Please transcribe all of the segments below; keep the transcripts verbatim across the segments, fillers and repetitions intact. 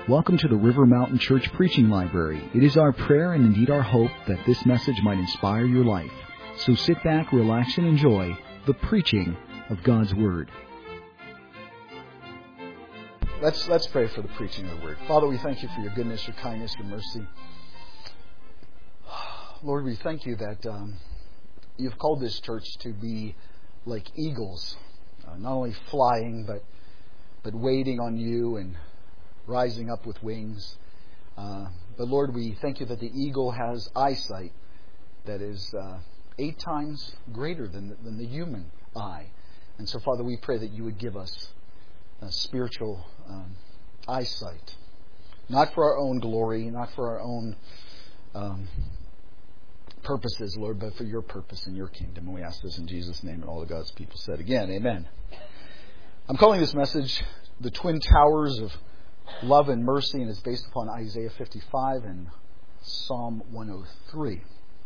Welcome to the River Mountain Church Preaching Library. It is our prayer and indeed our hope that this message might inspire your life. So sit back, relax, and enjoy the preaching of God's Word. Let's let's pray for the preaching of the Word. Father, we thank you for your goodness, your kindness, your mercy. Lord, we thank you that um, you've called this church to be like eagles, uh, not only flying, but but waiting on you and rising up with wings. Uh, but Lord, we thank you that the eagle has eyesight that is uh, eight times greater than the, than the human eye. And so, Father, we pray that you would give us uh, spiritual um, eyesight, not for our own glory, not for our own um, purposes, Lord, but for your purpose and your kingdom. And we ask this in Jesus' name, and all of God's people said again, amen. I'm calling this message The Twin Towers of Love and Mercy, and it's based upon Isaiah fifty-five and Psalm one oh three.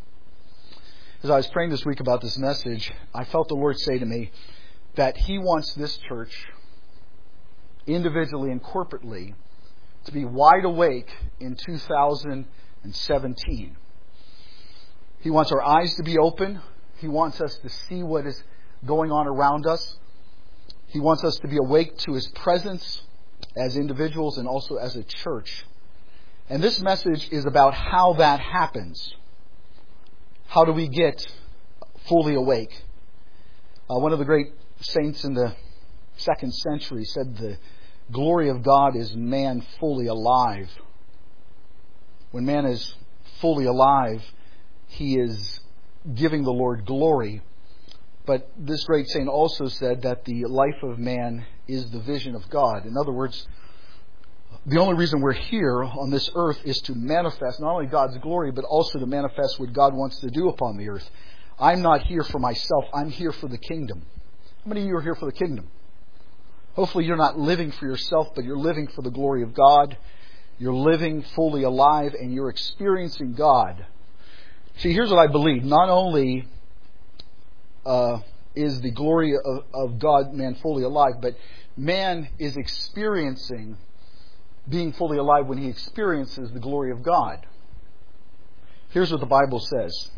As I was praying this week about this message, I felt the Lord say to me that He wants this church, individually and corporately, to be wide awake in two thousand seventeen. He wants our eyes to be open. He wants us to see what is going on around us. He wants us to be awake to His presence as individuals and also as a church. And this message is about how that happens. How do we get fully awake? Uh, one of the great saints in the second century said the glory of God is man fully alive. When man is fully alive, he is giving the Lord glory. But this great saint also said that the life of man is the vision of God. In other words, the only reason we're here on this earth is to manifest not only God's glory, but also to manifest what God wants to do upon the earth. I'm not here for myself. I'm here for the kingdom. How many of you are here for the kingdom? Hopefully you're not living for yourself, but you're living for the glory of God. You're living fully alive and you're experiencing God. See, here's what I believe. Not only uh, is the glory of, of God, man, fully alive, but man is experiencing being fully alive when he experiences the glory of God. Here's what the Bible says.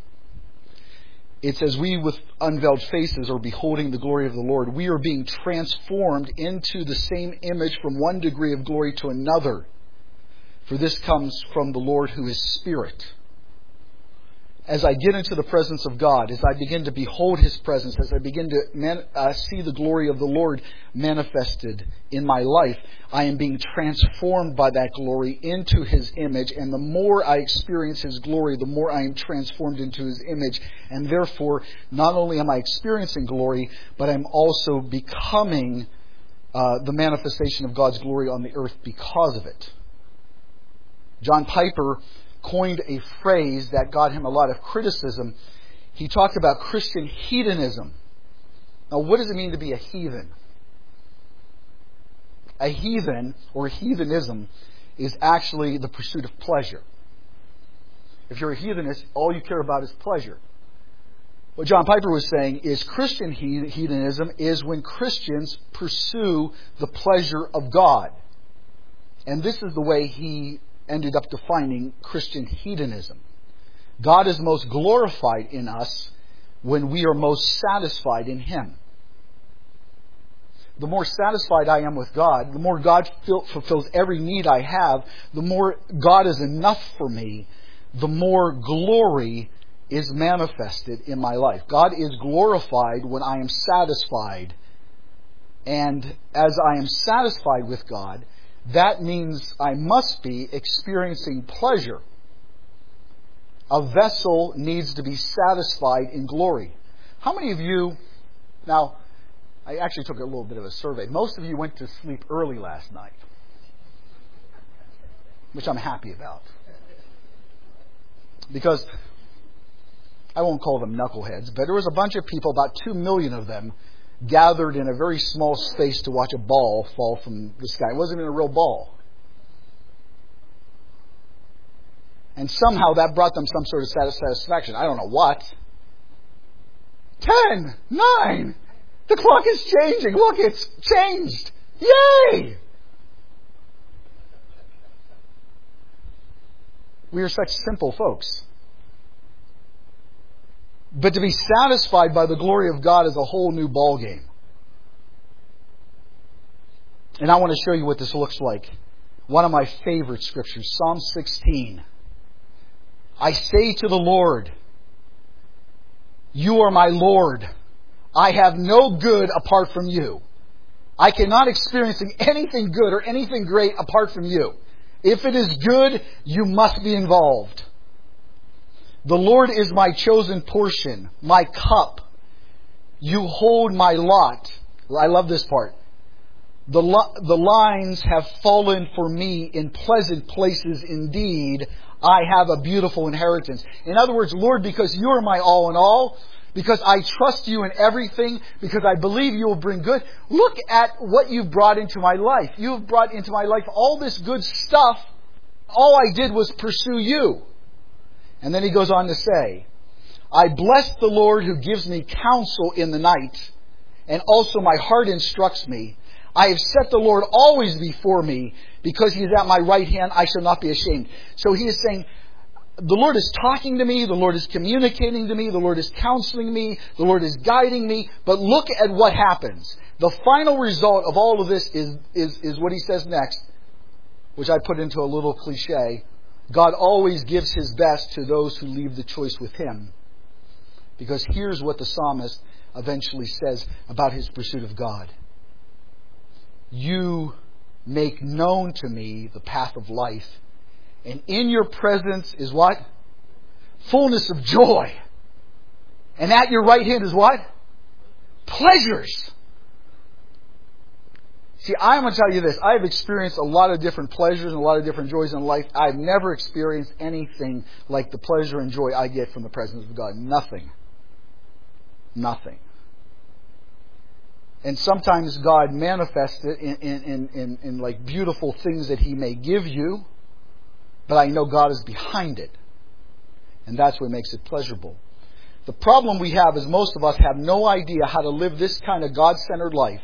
It says, we with unveiled faces are beholding the glory of the Lord. We are being transformed into the same image from one degree of glory to another. For this comes from the Lord who is Spirit. As I get into the presence of God, as I begin to behold His presence, as I begin to man, uh, see the glory of the Lord manifested in my life, I am being transformed by that glory into His image. And the more I experience His glory, the more I am transformed into His image. And therefore, not only am I experiencing glory, but I'm also becoming uh, the manifestation of God's glory on the earth because of it. John Piper coined a phrase that got him a lot of criticism. He talked about Christian hedonism. Now, what does it mean to be a heathen? A heathen, or heathenism, is actually the pursuit of pleasure. If you're a heathenist, all you care about is pleasure. What John Piper was saying is Christian hedonism is when Christians pursue the pleasure of God. And this is the way he ended up defining Christian hedonism. God is most glorified in us when we are most satisfied in Him. The more satisfied I am with God, the more God fulfills every need I have, the more God is enough for me, the more glory is manifested in my life. God is glorified when I am satisfied. And as I am satisfied with God, that means I must be experiencing pleasure. A vessel needs to be satisfied in glory. How many of you, now, I actually took a little bit of a survey. Most of you went to sleep early last night, which I'm happy about. Because, I won't call them knuckleheads, but there was a bunch of people, about two million of them, gathered in a very small space to watch a ball fall from the sky. It wasn't even a real ball. And somehow that brought them some sort of satisfaction. I don't know what. Ten! Nine! The clock is changing. Look, it's changed. Yay! We are such simple folks. But to be satisfied by the glory of God is a whole new ballgame. And I want to show you what this looks like. One of my favorite scriptures, Psalm sixteen. I say to the Lord, You are my Lord. I have no good apart from you. I cannot experience anything good or anything great apart from you. If it is good, you must be involved. The Lord is my chosen portion, my cup. You hold my lot. I love this part. The, lo- the lines have fallen for me in pleasant places indeed. I have a beautiful inheritance. In other words, Lord, because you are my all in all, because I trust you in everything, because I believe you will bring good, look at what you've brought into my life. You've brought into my life all this good stuff. All I did was pursue you. And then he goes on to say, I bless the Lord who gives me counsel in the night, and also my heart instructs me. I have set the Lord always before me. Because He is at my right hand, I shall not be ashamed. So he is saying, the Lord is talking to me. The Lord is communicating to me. The Lord is counseling me. The Lord is guiding me. But look at what happens. The final result of all of this is, is, is what he says next, which I put into a little cliche. God always gives His best to those who leave the choice with Him. Because here's what the psalmist eventually says about his pursuit of God. You make known to me the path of life. And in your presence is what? Fullness of joy. And at your right hand is what? Pleasures. See, I'm going to tell you this. I have experienced a lot of different pleasures and a lot of different joys in life. I've never experienced anything like the pleasure and joy I get from the presence of God. Nothing. Nothing. And sometimes God manifests it in, in, in, in, in like beautiful things that He may give you. But I know God is behind it. And that's what makes it pleasurable. The problem we have is most of us have no idea how to live this kind of God-centered life.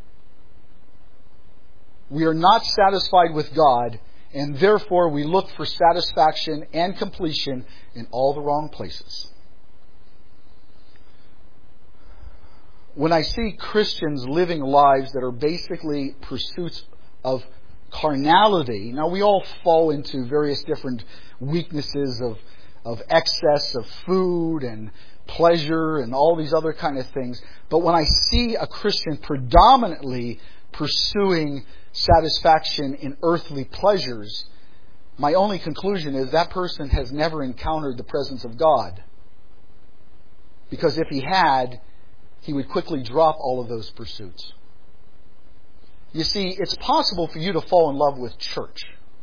We are not satisfied with God, and therefore we look for satisfaction and completion in all the wrong places. When I see Christians living lives that are basically pursuits of carnality, now we all fall into various different weaknesses of, of excess of food and pleasure and all these other kind of things. But when I see a Christian predominantly pursuing satisfaction in earthly pleasures, my only conclusion is that person has never encountered the presence of God. Because if he had, he would quickly drop all of those pursuits. You see, it's possible for you to fall in love with church.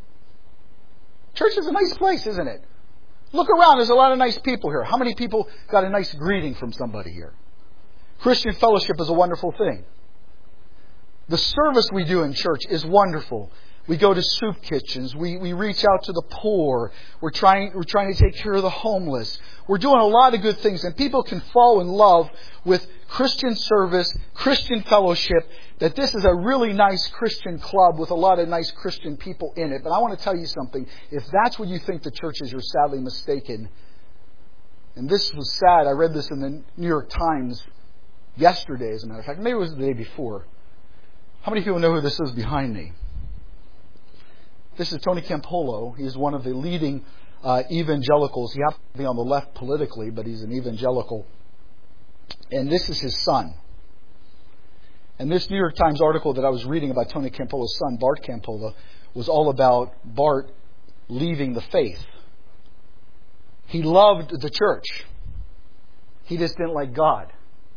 Church is a nice place, isn't it? Look around, there's a lot of nice people here. How many people got a nice greeting from somebody here? Christian fellowship is a wonderful thing. The service we do in church is wonderful. We go to soup kitchens. We, we reach out to the poor. We're trying, we're trying to take care of the homeless. We're doing a lot of good things. And people can fall in love with Christian service, Christian fellowship, that this is a really nice Christian club with a lot of nice Christian people in it. But I want to tell you something. If that's what you think the church is, you're sadly mistaken. And this was sad. I read this in the New York Times yesterday, as a matter of fact. Maybe it was the day before. How many people know who this is behind me? This is Tony Campolo. He's one of the leading uh, evangelicals. He happens to be on the left politically, but he's an evangelical. And this is his son. And this New York Times article that I was reading about Tony Campolo's son, Bart Campolo, was all about Bart leaving the faith. He loved the church. He just didn't like God.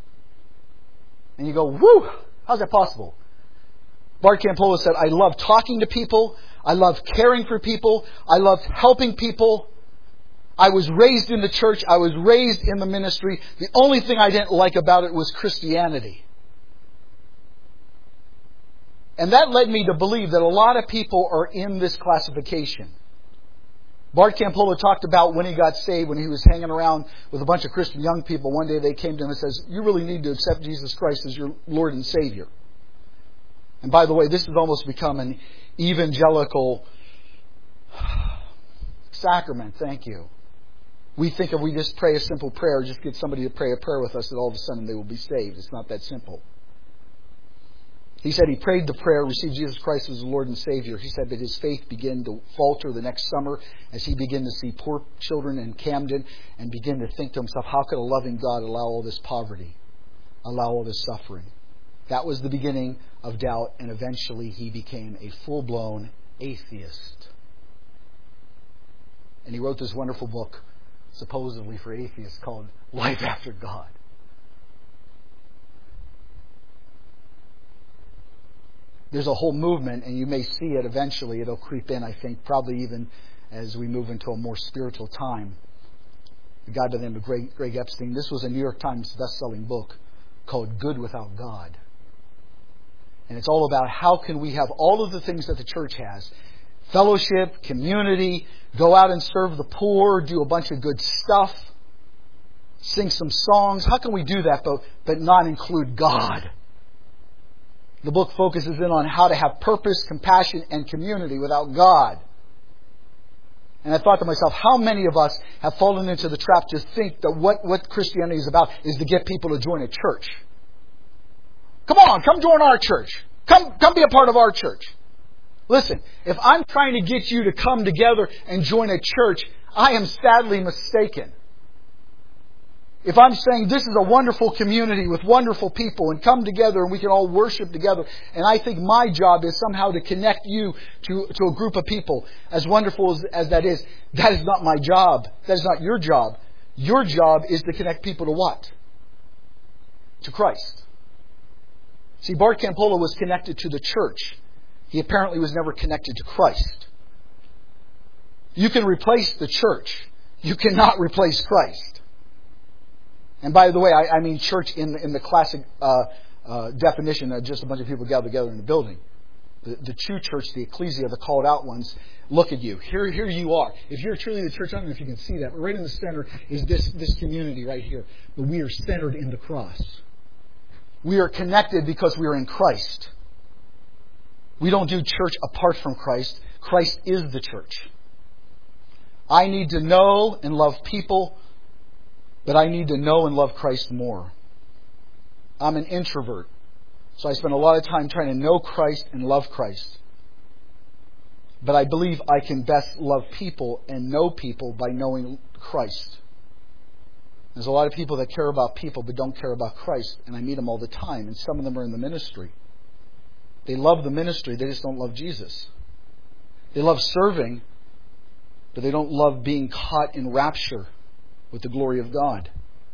And you go, whew, how's that possible? Bart Campolo said, I love talking to people. I love caring for people. I love helping people. I was raised in the church. I was raised in the ministry. The only thing I didn't like about it was Christianity. And that led me to believe that a lot of people are in this classification. Bart Campolo talked about when he got saved, when he was hanging around with a bunch of Christian young people. One day they came to him and says, you really need to accept Jesus Christ as your Lord and Savior. And by the way, this has almost become an evangelical sacrament. Thank you. We think if we just pray a simple prayer, just get somebody to pray a prayer with us, that all of a sudden they will be saved. It's not that simple. He said he prayed the prayer, received Jesus Christ as Lord and Savior. He said that his faith began to falter the next summer as he began to see poor children in Camden and began to think to himself, how could a loving God allow all this poverty, allow all this suffering? That was the beginning of doubt, and eventually he became a full-blown atheist. And he wrote this wonderful book, supposedly for atheists, called Life After God. There's a whole movement, and you may see it eventually. It'll creep in, I think, probably even as we move into a more spiritual time. A guy by the name of Greg, Greg Epstein. This was a New York Times best-selling book called Good Without God. And it's all about how can we have all of the things that the church has. Fellowship, community, go out and serve the poor, do a bunch of good stuff, sing some songs. How can we do that, but, but not include God? The book focuses in on how to have purpose, compassion, and community without God. And I thought to myself, how many of us have fallen into the trap to think that what, what Christianity is about is to get people to join a church? Come on, come join our church. Come, come be a part of our church. Listen, if I'm trying to get you to come together and join a church, I am sadly mistaken. If I'm saying this is a wonderful community with wonderful people and come together and we can all worship together, and I think my job is somehow to connect you to, to a group of people, as wonderful as, as that is, that is not my job. That is not your job. Your job is to connect people to what? To Christ. See, Bart Campola was connected to the church. He apparently was never connected to Christ. You can replace the church. You cannot replace Christ. And by the way, I, I mean church in the, in the classic uh, uh, definition of just a bunch of people gathered together in a building. The, the true church, the ecclesia, the called out ones, look at you. Here, here you are. If you're truly the church, I don't know if you can see that, but right in the center is this, this community right here. But we are centered in the cross. We are connected because we are in Christ. We don't do church apart from Christ. Christ is the church. I need to know and love people, but I need to know and love Christ more. I'm an introvert, so I spend a lot of time trying to know Christ and love Christ. But I believe I can best love people and know people by knowing Christ. There's a lot of people that care about people but don't care about Christ, and I meet them all the time, and some of them are in the ministry. They love the ministry, they just don't love Jesus. They love serving, but they don't love being caught in rapture with the glory of God.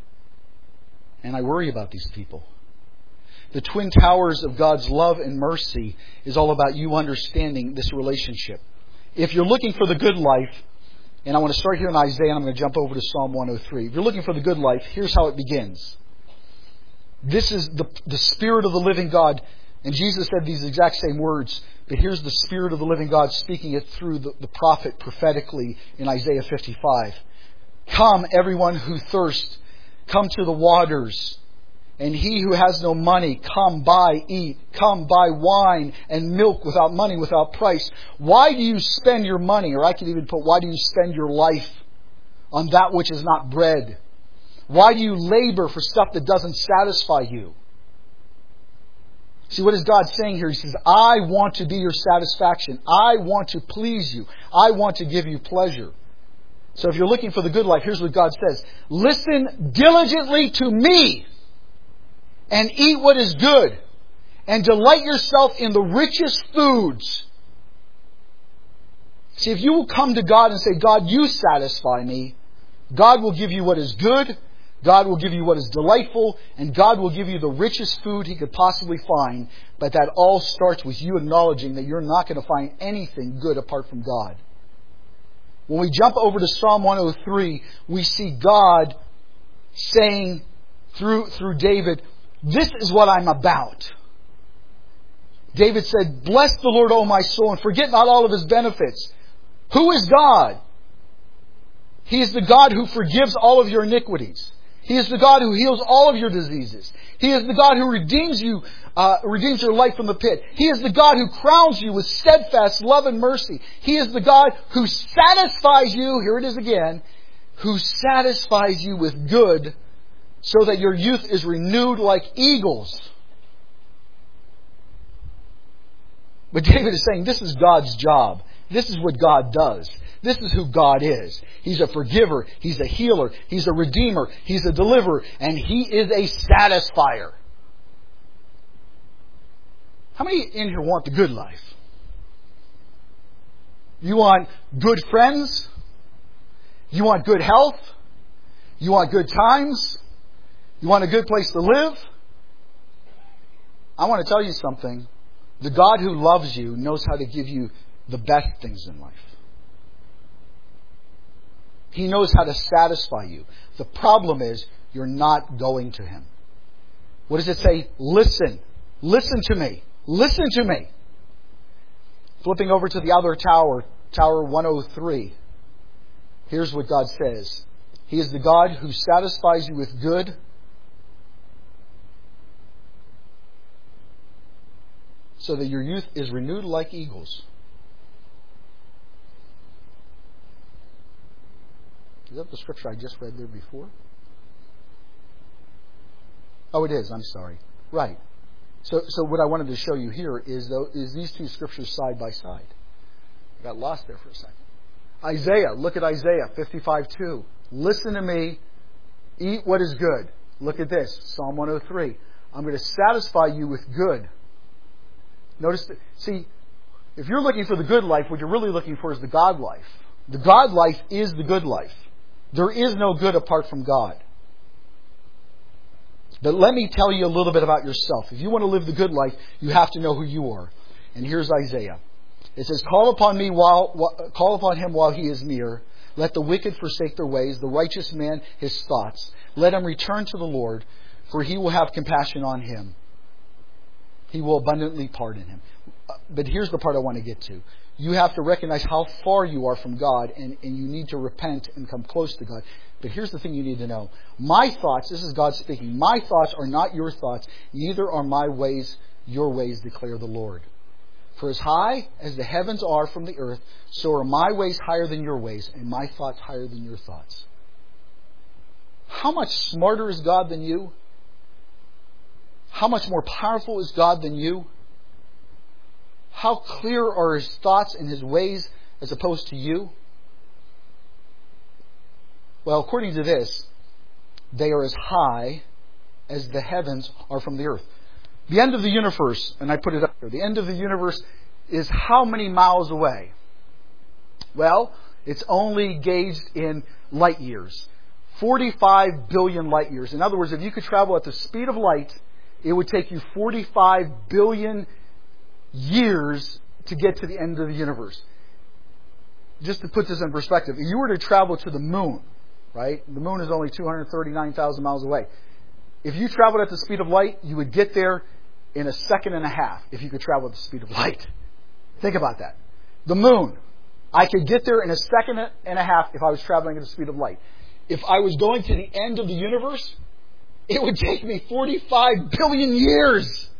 And I worry about these people. The twin towers of God's love and mercy is all about you understanding this relationship. If you're looking for the good life, and I want to start here in Isaiah, and I'm going to jump over to Psalm one oh three. If you're looking for the good life, here's how it begins. This is the, the Spirit of the living God. And Jesus said these exact same words, but here's the Spirit of the living God speaking it through the, the prophet prophetically in Isaiah fifty-five. Come, everyone who thirsts, come to the waters. And he who has no money, come buy, eat. Come buy wine and milk without money, without price. Why do you spend your money, or I could even put, why do you spend your life on that which is not bread? Why do you labor for stuff that doesn't satisfy you? See, what is God saying here? He says, I want to be your satisfaction. I want to please you. I want to give you pleasure. So if you're looking for the good life, here's what God says. Listen diligently to me and eat what is good and delight yourself in the richest foods. See, if you will come to God and say, God, you satisfy me, God will give you what is good, God will give you what is delightful, and God will give you the richest food He could possibly find. But that all starts with you acknowledging that you're not going to find anything good apart from God. When we jump over to Psalm one oh three, we see God saying through, through David, this is what I'm about. David said, bless the Lord, O my soul, and forget not all of His benefits. Who is God? He is the God who forgives all of your iniquities. He is the God who heals all of your diseases. He is the God who redeems you, uh, redeems your life from the pit. He is the God who crowns you with steadfast love and mercy. He is the God who satisfies you, here it is again, who satisfies you with good so that your youth is renewed like eagles. But David is saying this is God's job. This is what God does. This is who God is. He's a forgiver. He's a healer. He's a redeemer. He's a deliverer. And He is a satisfier. How many in here want the good life? You want good friends? You want good health? You want good times? You want a good place to live? I want to tell you something. The God who loves you knows how to give you the best things in life. He knows how to satisfy you. The problem is you're not going to Him. What does it say? Listen. Listen to me. Listen to me. Flipping over to the other tower, Tower one oh three. Here's what God says. He is the God who satisfies you with good so that your youth is renewed like eagles. Is that the scripture I just read there before? Oh, it is. I'm sorry. Right. So, so what I wanted to show you here is, though, is these two scriptures side by side. I got lost there for a second. Isaiah. Look at Isaiah fifty-five two. Listen to me. Eat what is good. Look at this. Psalm one oh three. I'm going to satisfy you with good. Notice that. See, if you're looking for the good life, what you're really looking for is the God life. The God life is the good life. There is no good apart from God. But let me tell you a little bit about yourself. If you want to live the good life, you have to know who you are. And here's Isaiah. It says, Call upon me while, call upon Him while He is near. Let the wicked forsake their ways, the righteous man his thoughts. Let him return to the Lord, for He will have compassion on him. He will abundantly pardon him. But here's the part I want to get to. You have to recognize how far you are from God, and, and you need to repent and come close to God. But here's the thing you need to know. My thoughts, this is God speaking, my thoughts are not your thoughts, neither are my ways your ways, declare the Lord. For as high as the heavens are from the earth, so are my ways higher than your ways, and my thoughts higher than your thoughts. How much smarter is God than you? How much more powerful is God than you? How clear are His thoughts and His ways as opposed to you? Well, according to this, they are as high as the heavens are from the earth. The end of the universe, and I put it up there, the end of the universe is how many miles away? Well, it's only gauged in light years. forty-five billion light years. In other words, if you could travel at the speed of light, it would take you forty-five billion years to get to the end of the universe. Just to put this in perspective, if you were to travel to the moon, right? The moon is only two hundred thirty-nine thousand miles away. If you traveled at the speed of light, you would get there in a second and a half if you could travel at the speed of light. Think about that. The moon. I could get there in a second and a half if I was traveling at the speed of light. If I was going to the end of the universe, it would take me forty-five billion years.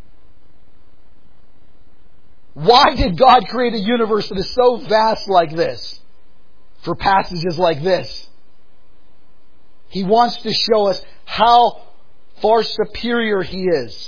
Why did God create a universe that is so vast like this? For passages like this. He wants to show us how far superior He is.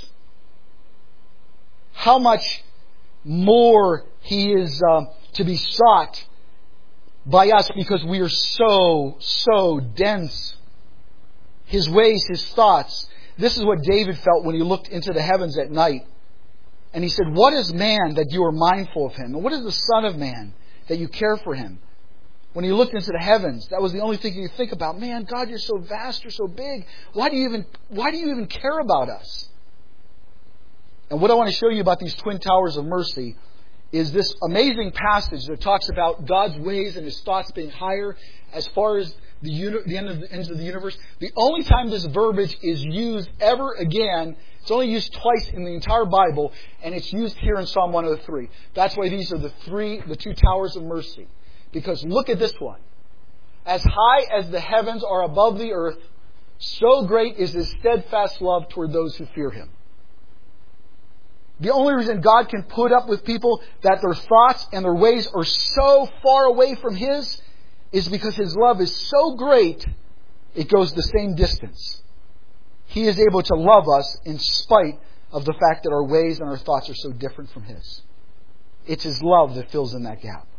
How much more He is um, to be sought by us because we are so, so dense. His ways, His thoughts. This is what David felt when he looked into the heavens at night. And he said, what is man that you are mindful of him? And what is the Son of Man that you care for him? When he looked into the heavens, that was the only thing he could think about. Man, God, you're so vast, you're so big. Why do you even, why do you even care about us? And what I want to show you about these twin towers of mercy is this amazing passage that talks about God's ways and His thoughts being higher as far as the, uni- the, end of the ends of the universe. The only time this verbiage is used ever again, it's only used twice in the entire Bible, and it's used here in Psalm one oh three. That's why these are the three, the two towers of mercy. Because look at this one. As high as the heavens are above the earth, So great is His steadfast love toward those who fear Him. The only reason God can put up with people that their thoughts and their ways are so far away from His is because His love is so great, it goes the same distance. He is able to love us in spite of the fact that our ways and our thoughts are so different from His. It's His love that fills in that gap.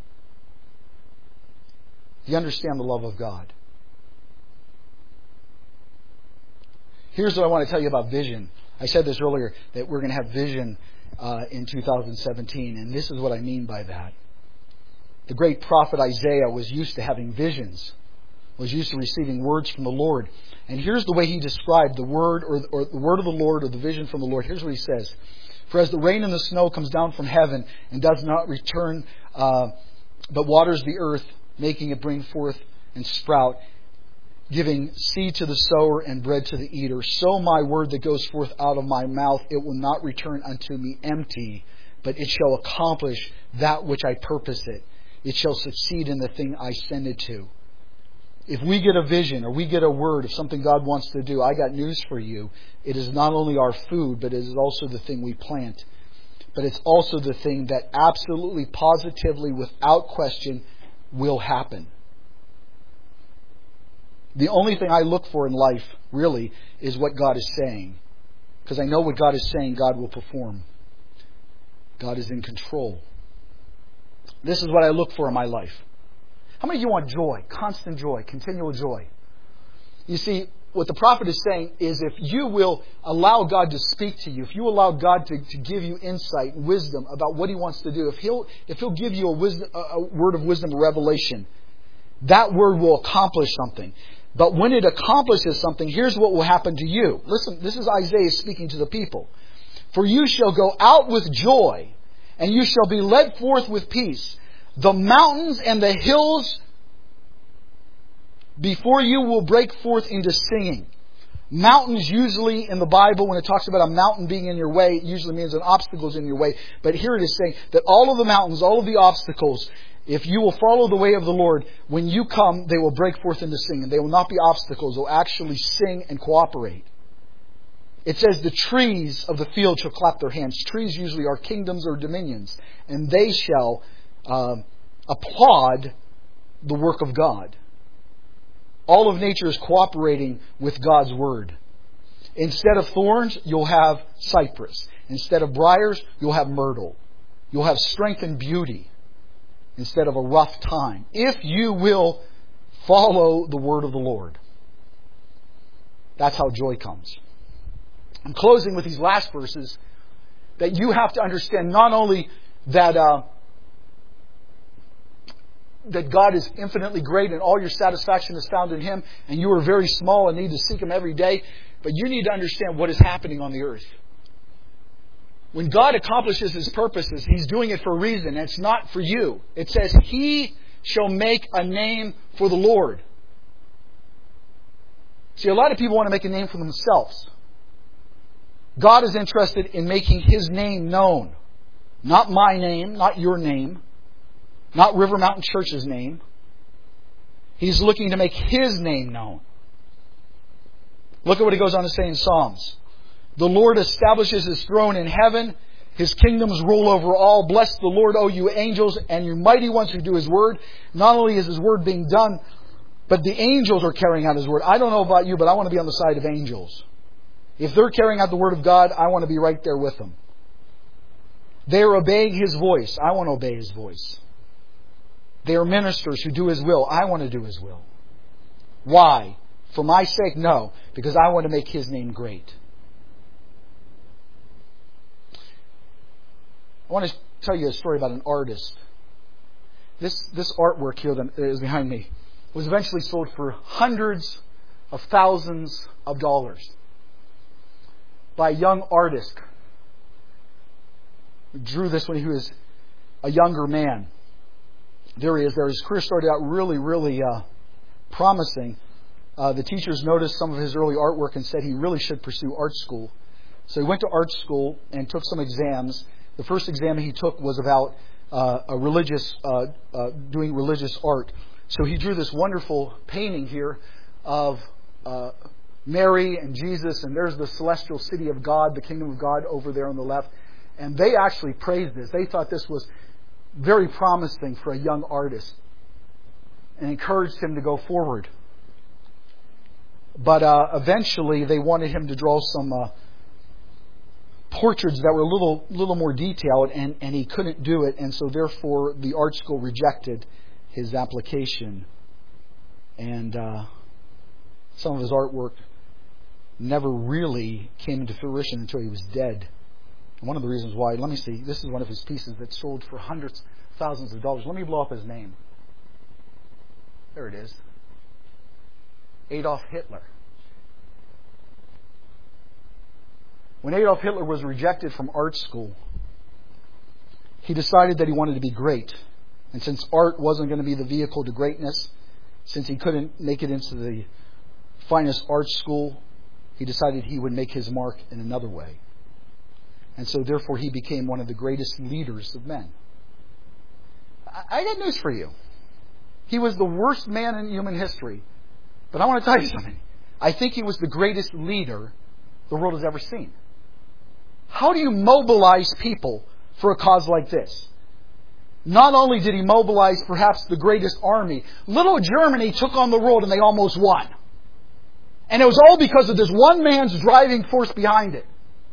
Do you understand the love of God? Here's what I want to tell you about vision. I said this earlier, that we're going to have vision uh, in two thousand seventeen, and this is what I mean by that. The great prophet Isaiah was used to having visions, was used to receiving words from the Lord. And here's the way he described the word or, or the word of the Lord or the vision from the Lord. Here's what he says. For as the rain and the snow comes down from heaven and does not return, uh, but waters the earth, making it bring forth and sprout, giving seed to the sower and bread to the eater, so my word that goes forth out of my mouth, it will not return unto me empty, but it shall accomplish that which I purpose it. It shall succeed in the thing I send it to. If we get a vision or we get a word of something God wants to do, I got news for you. It is not only our food, but it is also the thing we plant. But it's also the thing that absolutely, positively, without question, will happen. The only thing I look for in life, really, is what God is saying. Because I know what God is saying, God will perform. God is in control. This is what I look for in my life. How many of you want joy? Constant joy, continual joy. You see, what the prophet is saying is if you will allow God to speak to you, if you allow God to, to give you insight and wisdom about what He wants to do, if He'll if He'll give you a, wisdom, a word of wisdom, a revelation, that word will accomplish something. But when it accomplishes something, here's what will happen to you. Listen, this is Isaiah speaking to the people. For you shall go out with joy, and you shall be led forth with peace. The mountains and the hills before you will break forth into singing. Mountains usually in the Bible, when it talks about a mountain being in your way, it usually means an obstacle is in your way. But here it is saying that all of the mountains, all of the obstacles, if you will follow the way of the Lord, when you come, they will break forth into singing. They will not be obstacles. They'll actually sing and cooperate. It says the trees of the field shall clap their hands. Trees usually are kingdoms or dominions. And they shall uh, applaud the work of God. All of nature is cooperating with God's Word. Instead of thorns, you'll have cypress. Instead of briars, you'll have myrtle. You'll have strength and beauty instead of a rough time, if you will follow the word of the Lord. That's how joy comes. I'm closing with these last verses that you have to understand not only that uh, that God is infinitely great and all your satisfaction is found in Him, and you are very small and need to seek Him every day, but you need to understand what is happening on the earth. When God accomplishes His purposes, He's doing it for a reason. And it's not for you. It says, He shall make a name for the Lord. See, a lot of people want to make a name for themselves. God is interested in making His name known. Not my name, not your name, not River Mountain Church's name. He's looking to make His name known. Look at what He goes on to say in Psalms. The Lord establishes His throne in heaven. His kingdoms rule over all. Bless the Lord, O you angels, and you mighty ones who do His word. Not only is His word being done, but the angels are carrying out His word. I don't know about you, but I want to be on the side of angels. If they're carrying out the word of God, I want to be right there with them. They are obeying His voice. I want to obey His voice. They are ministers who do His will. I want to do His will. Why? For my sake? No. Because I want to make His name great. I want to tell you a story about an artist. This this artwork here that is behind me was eventually sold for hundreds of thousands of dollars by a young artist who drew this when he was a younger man. There he is there. His career started out really, really uh, promising. Uh, the teachers noticed some of his early artwork and said he really should pursue art school. So he went to art school and took some exams. The first exam he took was about uh, a religious, uh, uh, doing religious art. So he drew this wonderful painting here of uh, Mary and Jesus, and there's the celestial city of God, the kingdom of God over there on the left. And they actually praised this. They thought this was very promising for a young artist and encouraged him to go forward. But uh, eventually they wanted him to draw some uh, portraits that were a little little more detailed, and, and he couldn't do it. And so therefore the art school rejected his application. And uh, some of his artwork never really came into fruition until he was dead. And one of the reasons why, let me see, this is one of his pieces that sold for hundreds, thousands of dollars. Let me blow up his name. There it is. Adolf Hitler. When Adolf Hitler was rejected from art school, he decided that he wanted to be great. And since art wasn't going to be the vehicle to greatness, since he couldn't make it into the finest art school, he decided he would make his mark in another way. And so therefore he became one of the greatest leaders of men. I got news for you. He was the worst man in human history. But I want to tell you something. I think he was the greatest leader the world has ever seen. How do you mobilize people for a cause like this? Not only did he mobilize perhaps the greatest army, little Germany took on the world and they almost won. And it was all because of this one man's driving force behind it.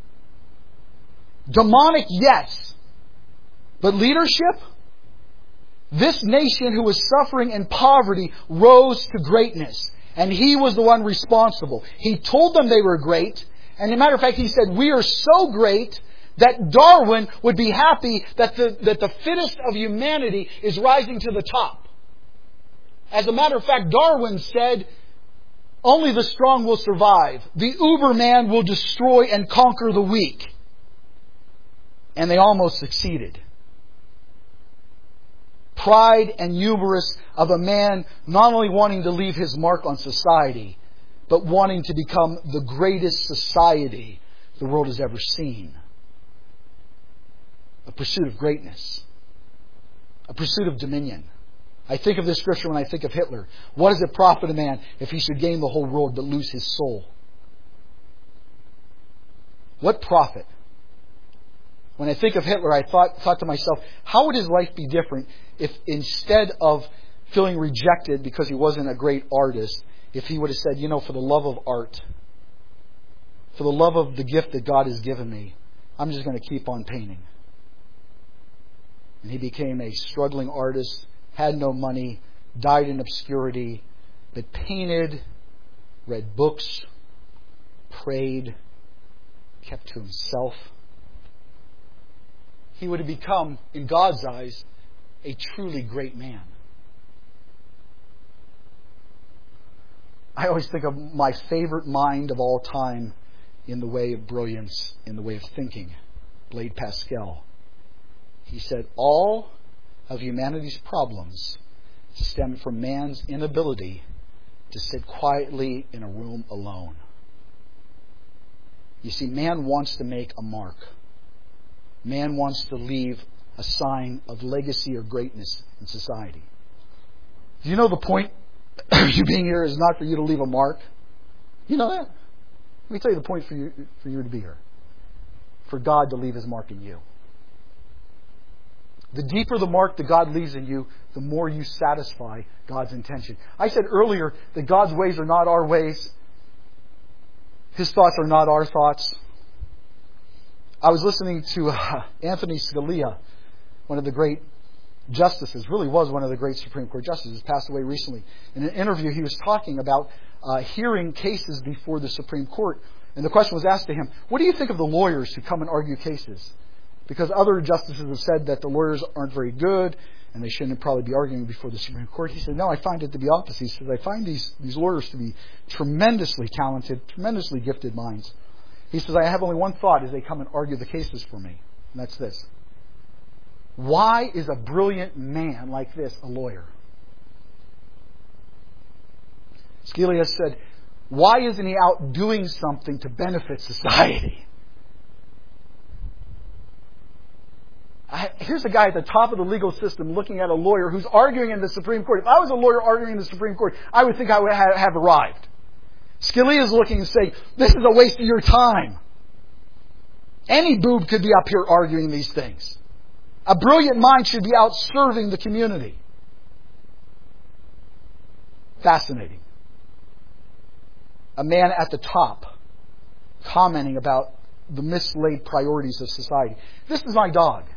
Demonic, yes. But leadership? This nation who was suffering in poverty rose to greatness. And he was the one responsible. He told them they were great. And as a matter of fact, he said, we are so great that Darwin would be happy that the, that the fittest of humanity is rising to the top. As a matter of fact, Darwin said, only the strong will survive. The Uberman will destroy and conquer the weak. And they almost succeeded. Pride and hubris of a man not only wanting to leave his mark on society, but wanting to become the greatest society the world has ever seen. A pursuit of greatness. A pursuit of dominion. I think of this scripture when I think of Hitler. What does it profit a man if he should gain the whole world but lose his soul? What profit? When I think of Hitler, I thought, thought to myself, how would his life be different if instead of feeling rejected because he wasn't a great artist, if he would have said, you know, for the love of art, for the love of the gift that God has given me, I'm just going to keep on painting. And he became a struggling artist, had no money, died in obscurity, but painted, read books, prayed, kept to himself. He would have become, in God's eyes, a truly great man. I always think of my favorite mind of all time in the way of brilliance, in the way of thinking, Blaise Pascal. He said, all of humanity's problems stem from man's inability to sit quietly in a room alone. You see, man wants to make a mark. Man wants to leave a sign of legacy or greatness in society. Do you know the point of you being here is not for you to leave a mark? You know that? Let me tell you the point for you, for you to be here. For God to leave His mark in you. The deeper the mark that God leaves in you, the more you satisfy God's intention. I said earlier that God's ways are not our ways. His thoughts are not our thoughts. I was listening to uh, Anthony Scalia, one of the great justices, really was one of the great Supreme Court justices, passed away recently. In an interview, he was talking about uh, hearing cases before the Supreme Court. And the question was asked to him, what do you think of the lawyers who come and argue cases? Because other justices have said that the lawyers aren't very good and they shouldn't probably be arguing before the Supreme Court. He said, no, I find it to be opposite. He said, I find these, these lawyers to be tremendously talented, tremendously gifted minds. He says, I have only one thought as they come and argue the cases for me. And that's this. Why is a brilliant man like this a lawyer? Scalia said, why isn't he out doing something to benefit society? I, here's a guy at the top of the legal system looking at a lawyer who's arguing in the Supreme Court. If I was a lawyer arguing in the Supreme Court, I would think I would have, have arrived. Scalia is looking and saying, this is a waste of your time. Any boob could be up here arguing these things. A brilliant mind should be out serving the community. Fascinating. A man at the top commenting about the mislaid priorities of society. This is my dog.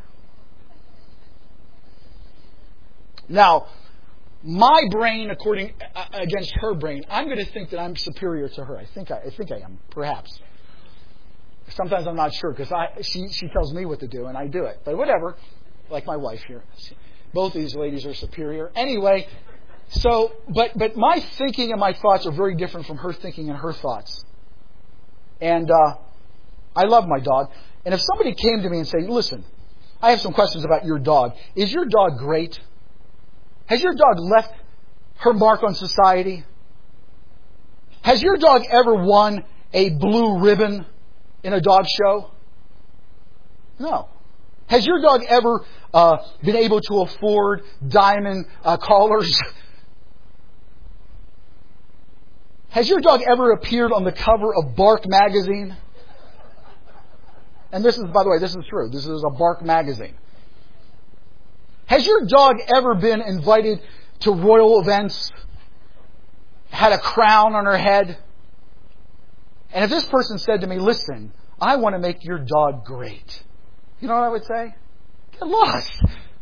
Now, my brain, according uh, against her brain, I'm going to think that I'm superior to her. I think I, I think I am, perhaps. Sometimes I'm not sure because I she she tells me what to do and I do it. But whatever, like my wife here. Both these ladies are superior. Anyway, so but but my thinking and my thoughts are very different from her thinking and her thoughts. And uh, I love my dog. And if somebody came to me and said, "Listen, I have some questions about your dog. Is your dog great? Has your dog left her mark on society? Has your dog ever won a blue ribbon in a dog show? No. Has your dog ever uh, been able to afford diamond uh, collars? Has your dog ever appeared on the cover of Bark magazine? And this is, by the way, this is true. This is a Bark magazine. Has your dog ever been invited to royal events? Had a crown on her head? And if this person said to me, listen, I want to make your dog great. You know what I would say? Get lost.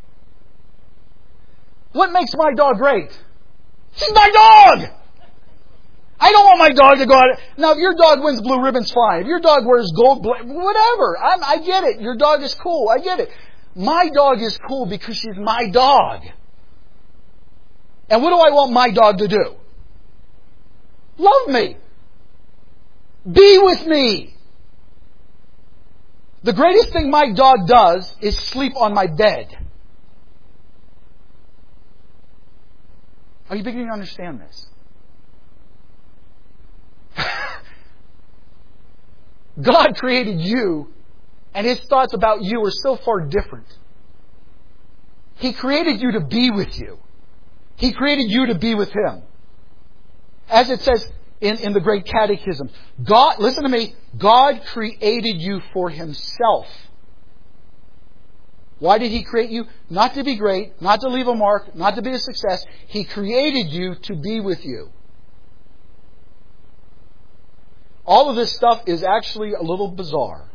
What makes my dog great? She's my dog! I don't want my dog to go out. Now, if your dog wins blue ribbons, fine. If your dog wears gold, whatever. I'm, I get it. Your dog is cool. I get it. My dog is cool because she's my dog. And what do I want my dog to do? Love me. Be with me. The greatest thing my dog does is sleep on my bed. Are you beginning to understand this? God created you, and His thoughts about you are so far different. He created you to be with you. He created you to be with Him. As it says in, in the Great Catechism, God, listen to me, God created you for Himself. Why did He create you? Not to be great, not to leave a mark, not to be a success. He created you to be with you. All of this stuff is actually a little bizarre.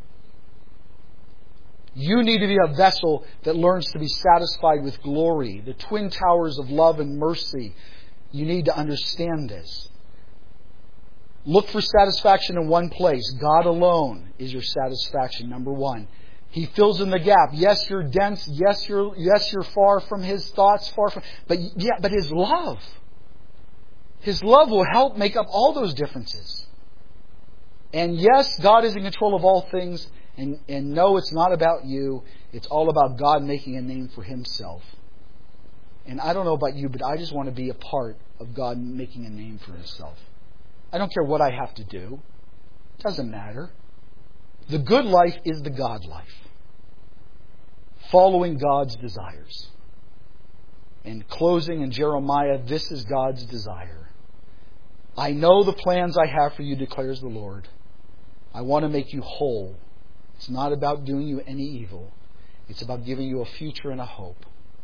You need to be a vessel that learns to be satisfied with glory. The twin towers of love and mercy. You need to understand this. Look for satisfaction in one place. God alone is your satisfaction, number one. He fills in the gap. Yes, you're dense. Yes, you're yes, you're far from His thoughts, far from but yeah, but His love. His love will help make up all those differences. And yes, God is in control of all things. And, and no, it's not about you. It's all about God making a name for Himself. And I don't know about you, but I just want to be a part of God making a name for Himself. I don't care what I have to do. It doesn't matter. The good life is the God life. Following God's desires. And closing in Jeremiah, this is God's desire. I know the plans I have for you, declares the Lord. I want to make you whole. It's not about doing you any evil. It's about giving you a future and a hope.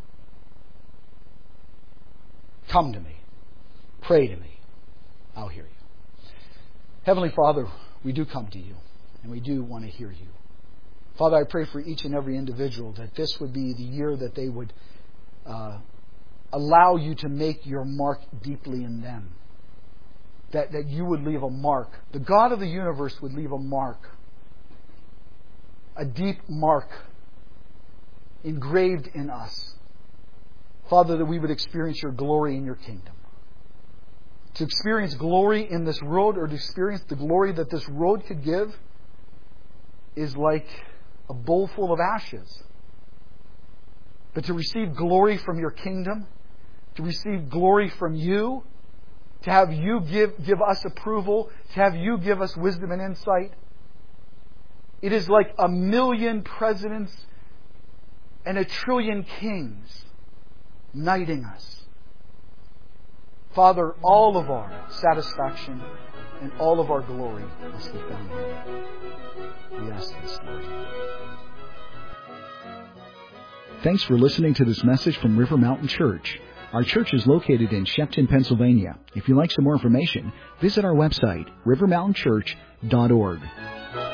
Come to me. Pray to me. I'll hear you. Heavenly Father, we do come to you, and we do want to hear you. Father, I pray for each and every individual that this would be the year that they would uh, allow you to make your mark deeply in them. That, that you would leave a mark. The God of the universe would leave a mark. A deep mark engraved in us. Father, that we would experience your glory in your kingdom. To experience glory in this world, or to experience the glory that this world could give, is like a bowl full of ashes. But to receive glory from your kingdom, to receive glory from you, to have you give, give us approval, to have you give us wisdom and insight. It is like a million presidents and a trillion kings knighting us. Father, all of our satisfaction and all of our glory must be found in You. We ask this, Lord. Thanks for listening to this message from River Mountain Church. Our church is located in Shepton, Pennsylvania. If you'd like some more information, visit our website, river mountain church dot org.